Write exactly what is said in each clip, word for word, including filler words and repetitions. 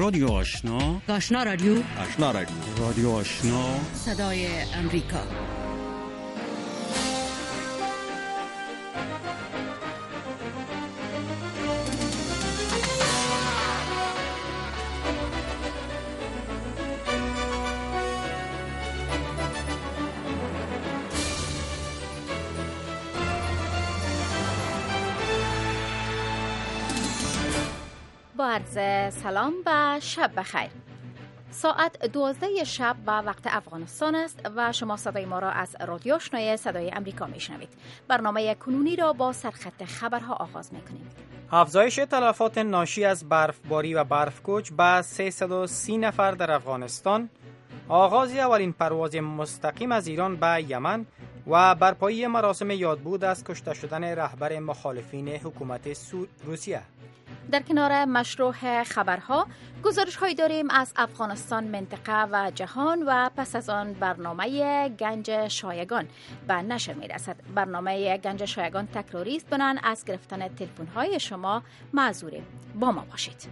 رادیو آشنا، آشنا رادیو، آشنا رادیو، رادیو آشنا، صدای امریکا. با عرض سلام و شب بخیر. ساعت دوازده شب به وقت افغانستان است و شما صدای ما را از رادیو آشنای صدای امریکا میشنوید. برنامه کنونی را با سرخط خبرها آغاز میکنیم. افزایش تلفات ناشی از برفباری و برفکوچ به سیصد و سی نفر در افغانستان، آغاز اولین پرواز مستقیم از ایران به یمن و برپایی مراسم یادبود از کشته شدن رهبر مخالفین حکومت روسیه. در کنار مشروع خبرها گزارش هایی داریم از افغانستان، منطقه و جهان و پس از آن برنامه گنج شایگان به نشر می رسد. برنامه گنج شایگان تکراری است، بنان از گرفتن تلفن های شما معذوریم. با ما باشید.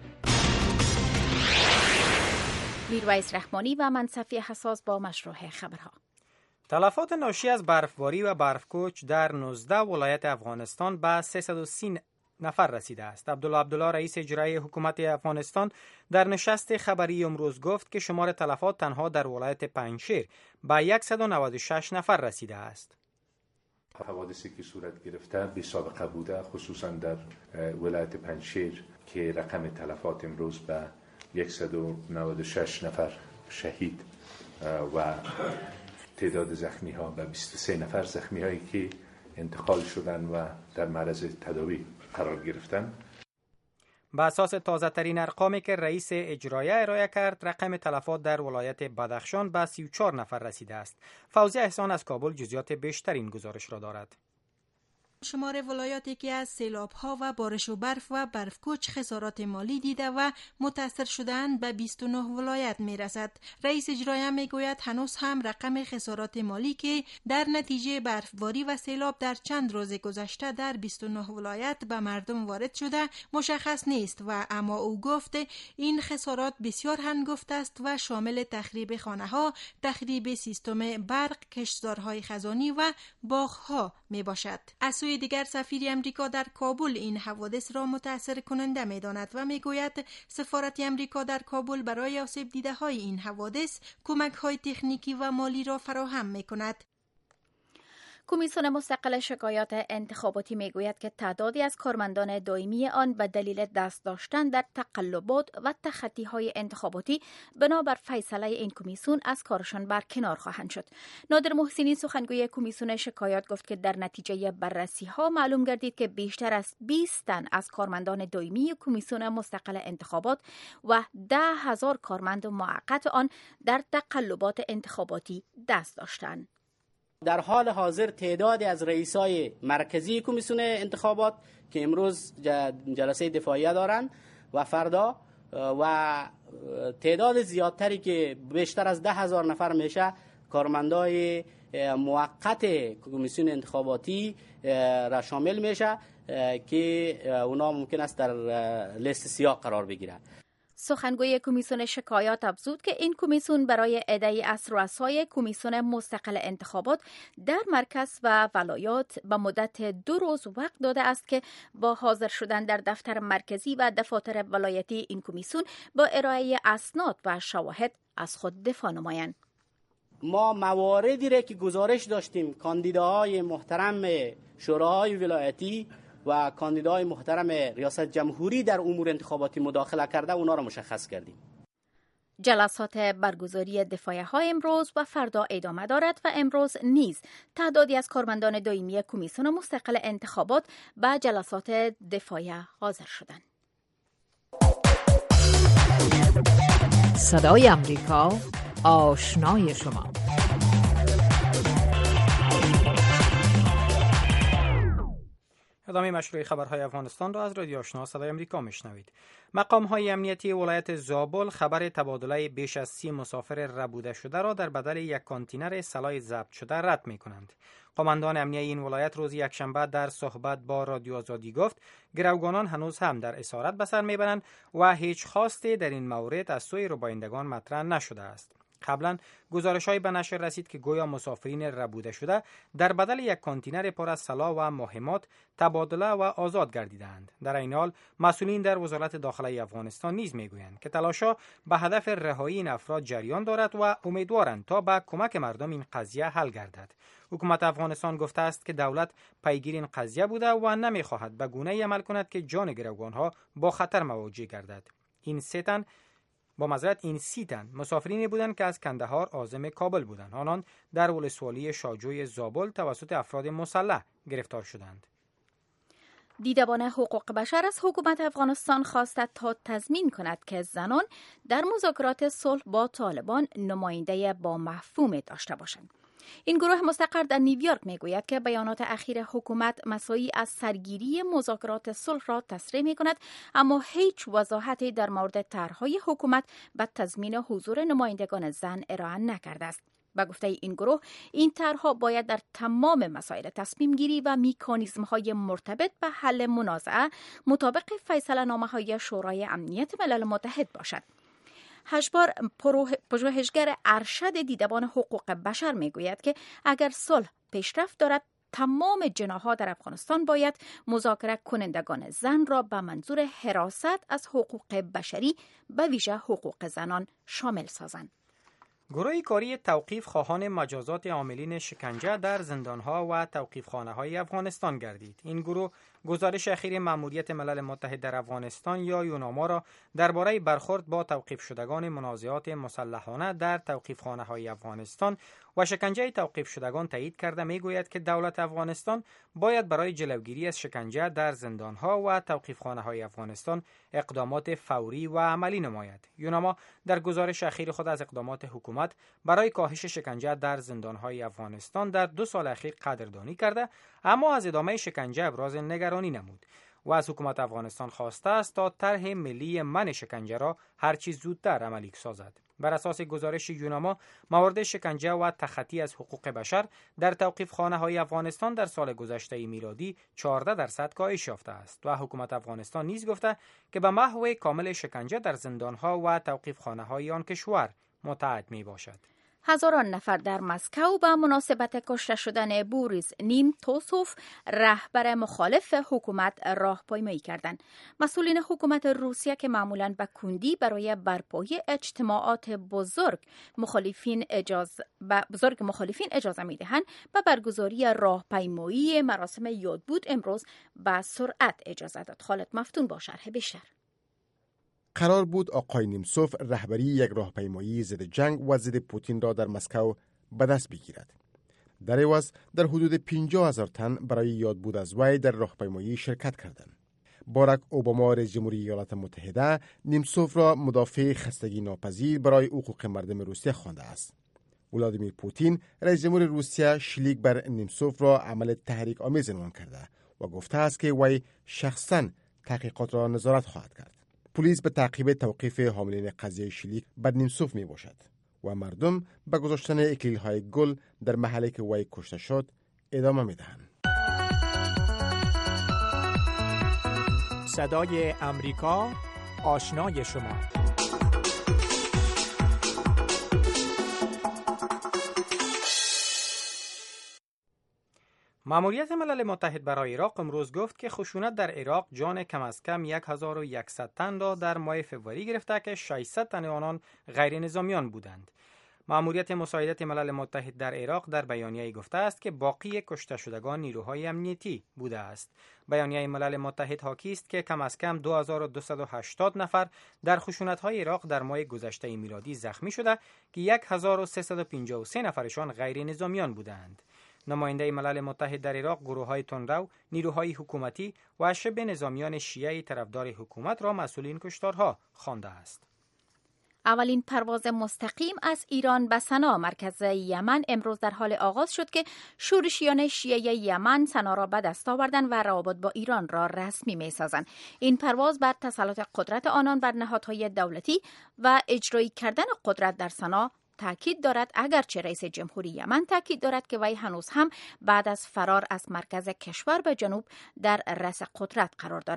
میرویس رحمانی و من صفیه حساس با مشروع خبرها. تلفات ناشی از برفباری و برفکوچ در نوزده ولایت افغانستان به سیصد و سی نفر رسیده است. عبدالله عبدالله رئیس اجرایی حکومت افغانستان در نشست خبری امروز گفت که شمار تلفات تنها در ولایت پنجشیر به صد و نود و شش نفر رسیده است. حوادثی که صورت گرفته بی سابقه بوده، خصوصا در ولایت پنجشیر که رقم تلفات امروز به صد و نود و شش نفر شهید و تعداد زخمی ها به بیست و سه نفر زخمی هایی که انتقال شدن و در معرض تداوی قرار گرفتن. به اساس تازه ترین ارقامی که رئیس اجرایی ارائه کرد، رقم تلفات در ولایت بدخشان به سی و چهار نفر رسیده است. فوزی احسان از کابل جزئیات بیشتر این گزارش را دارد. شمار ولایاتی که از سیلاب‌ها و بارش و برف و برفکوچ خسارات مالی دیده و متاثر شده‌اند به بیست و نه ولایت می‌رسد. رئیس اجرایی می‌گوید هنوز هم رقم خسارات مالی که در نتیجه برفباری و سیلاب در چند روز گذشته در بیست و نه ولایت به مردم وارد شده مشخص نیست و اما او گفت این خسارات بسیار هنگفت است و شامل تخریب خانه‌ها، تخریب سیستم برق، کشتزارهای خزانی و باغ‌ها میباشد. از سوی دیگر سفیر امریکا در کابل این حوادث را متاثر کننده می‌داند و میگوید سفارت امریکا در کابل برای آسیب دیده های این حوادث کمک های تکنیکی و مالی را فراهم می‌کند. کمیسیون مستقل شکایات انتخاباتی میگوید که تعدادی از کارمندان دائمی آن به دلیل دست داشتن در تقلبات و تخطی‌های انتخاباتی بنابر فیصله این کمیسیون از کارشان برکنار خواهند شد. نادر محسنی سخنگوی کمیسیون شکایات گفت که در نتیجه بررسی‌ها معلوم گردید که بیشتر از بیست تن از کارمندان دائمی کمیسیون مستقل انتخابات و ده هزار کارمند موقت آن در تقلبات انتخاباتی دست داشتند. در حال حاضر تعدادی از رئیسای مرکزی کمیسیون انتخابات که امروز جلسه دفاعیه دارند و فردا و تعداد زیادتری که بیشتر از ده هزار نفر میشه کارمندای موقت کمیسیون انتخاباتی را شامل میشه که اونا ممکن است در لیست سیاه قرار بگیرند. سخنگوی کمیسیون شکایات افزود که این کمیسیون برای عده‌ای از رؤسای کمیسیون مستقل انتخابات در مرکز و ولایات به مدت دو روز وقت داده است که با حاضر شدن در دفتر مرکزی و دفاتر ولایتی این کمیسیون با ارائه اسناد و شواهد از خود دفاع نمایند. ما مواردی را که گزارش داشتیم کاندیداهای محترم شوراهای ولایتی و کاندیدای محترم ریاست جمهوری در امور انتخاباتی مداخله کرده اونا را مشخص کردیم. جلسات برگزاری دفاعیه ها امروز و فردا ادامه دارد و امروز نیز تعدادی از کارمندان دائمی کمیسیون مستقل انتخابات به جلسات دفاعیه حاضر شدند. صدای امریکا، آشنای شما. ادامه مشروع خبرهای افغانستان را از رادیو آشنا صدای آمریکا میشنوید. مقام‌های امنیتی ولایت زابل خبر تبادله بیش از سی مسافر ربوده شده را در بدل یک کانتینر سلاح ضبط شده رد می‌کنند. قماندان امنیه این ولایت روز یکشنبه در صحبت با رادیو آزادی گفت گروگانان هنوز هم در اسارت به سر میبرند و هیچ خواستی در این مورد از سوی ربایندگان مطرح نشده است. قبلا گزارش‌های به نشر رسید که گویا مسافرین ربوده شده در بدل یک کانتینر پر از سلاح و مهمات تبادله و آزاد گردیدند. در این حال مسئولین در وزارت داخلی افغانستان نیز میگویند که تلاش‌ها به هدف رهایی این افراد جریان دارد و امیدوارند تا با کمک مردم این قضیه حل گردد. حکومت افغانستان گفته است که دولت پیگیر این قضیه بوده و نمی‌خواهد به گونه‌ای عمل کند که جان گروگان‌ها با خطر مواجه گردد. این سه تن با معذرت این سی تن مسافرینی بودند که از کندهار عازم کابل بودند. آنان در ولسوالی شاجوی زابل توسط افراد مسلح گرفتار شدند. دیدبان حقوق بشر از حکومت افغانستان خواست تا تضمین کند که زنان در مذاکرات صلح با طالبان نماینده با مفهوم داشته باشند. این گروه مستقر در نیویورک میگوید که بیانات اخیر حکومت مساعی از سرگیری مذاکرات صلح را تصریح می کند، اما هیچ وضاحتی در مورد طرحهای حکومت به تضمین حضور نمایندگان زن ارائه نکرده است. به گفته این گروه، این طرحها باید در تمام مسائل تصمیم گیری و میکانیزم های مرتبط به حل منازعه مطابق فیصله نامه های شورای امنیت ملل متحد باشد. هشبار پژوهشگر ارشد دیدبان حقوق بشر میگوید که اگر صلح پیشرفت دارد، تمام جناح‌ها در افغانستان باید مذاکره کنندگان زن را به منظور حراست از حقوق بشری به ویژه حقوق زنان شامل سازند. گروه کاری توقیف خواهان مجازات عاملین شکنجه در زندانها و توقیفخانه‌های افغانستان گردید. این گروه گزارش اخیر مأموریت ملل متحد در افغانستان یا یوناما را درباره برخورد با توقیف شدگان منازعات مسلحانه در توقیفخانه‌های افغانستان و شکنجه توقیف شدگان تایید کرده میگوید که دولت افغانستان باید برای جلوگیری از شکنجه در زندانها و توقیفخانه‌های افغانستان اقدامات فوری و عملی نماید. یوناما در گزارش اخیر خود از اقدامات حکومت برای کاهش شکنجه در زندانهای افغانستان در دو سال اخیر قدردانی کرده، اما از ادامه شکنجه ابراز نگرانی نمود و از حکومت افغانستان خواسته است تا طرح ملی منع شکنجه را هرچی زودتر عملی سازد. بر اساس گزارش یوناما، موارد شکنجه و تخطی از حقوق بشر در توقیفخانه‌های افغانستان در سال گذشته میلادی چهارده درصد کاهش یافته است و حکومت افغانستان نیز گفته که به محو کامل شکنجه در زندانها و توقیفخانه‌های آن کشور متعهد می باشد. هزاران نفر در مسکو به مناسبت کشته شدن بوریس نیمتوسوف رهبر مخالف حکومت راهپیمایی کردند. مسئولین حکومت روسیه که معمولاً به کندی برای برپایی اجتماعات بزرگ مخالفین اجازه بزرگ مخالفین اجازه می‌دهند به برگزاری راهپیمایی مراسم یادبود امروز به سرعت اجازه داد. خالد مفتون با شرح بیشتر. قرار بود آقای نیمسوف رهبری یک راهپیمایی ضد جنگ و ضد پوتین را در مسکو به دست بگیرد. در عوض در حدود پنجاه هزار تن برای یادبود از وی در راهپیمایی شرکت کردند. باراک اوباما رئیس جمهوری ایالات متحده نیمسوف را مدافع خستگی ناپذیر برای حقوق مردم روسیه خوانده است. ولادیمیر پوتین رئیس جمهور روسیه شلیک بر نیمسوف را عمل تحریک آمیز عنوان کرده و گفته است که وی شخصاً تحقیقات را نظارت خواهد کرد. پلیس به تعقیب توقیف حاملین قضیه شلیک بر نیمسوف می باشد و مردم به گذاشتن اکلیل های گل در محلی که وی کشته شد ادامه می دهند. صدای امریکا، آشنای شما. مأموریت ملل متحد برای عراق امروز گفت که خشونت در عراق جان کم از کم هزار و صد تن را در ماه فوریه گرفته که ششصد تن آنان غیر نظامیان بودند. مأموریت مساعدت ملل متحد در عراق در بیانیه‌ای گفته است که باقی کشته شدگان نیروهای امنیتی بوده است. بیانیه ملل متحد حاکی است که کم از کم دو هزار و دویست و هشتاد نفر در خشونت‌های عراق در ماه گذشته میلادی زخمی شده که هزار و سیصد و پنجاه و سه نفرشان غیر نظامیان بودند. نماینده ملل متحد در عراق گروه‌های تندرو، نیروهای حکومتی و شبه نظامیان شیعه طرفدار حکومت را مسئول این کشتارها خوانده است. اولین پرواز مستقیم از ایران به سنا مرکز یمن امروز در حال آغاز شد که شورشیان شیعه یمن سنا را به دست آوردند و روابط با ایران را رسمی می سازند. این پرواز بر تسلط قدرت آنان بر نهادهای دولتی و اجرایی کردن قدرت در سنا تاکید دارد، اگرچه رئیس جمهوری یمن تاکید دارد که وی هنوز هم بعد از فرار از مرکز کشور به جنوب در رأس قدرت قرار دارد.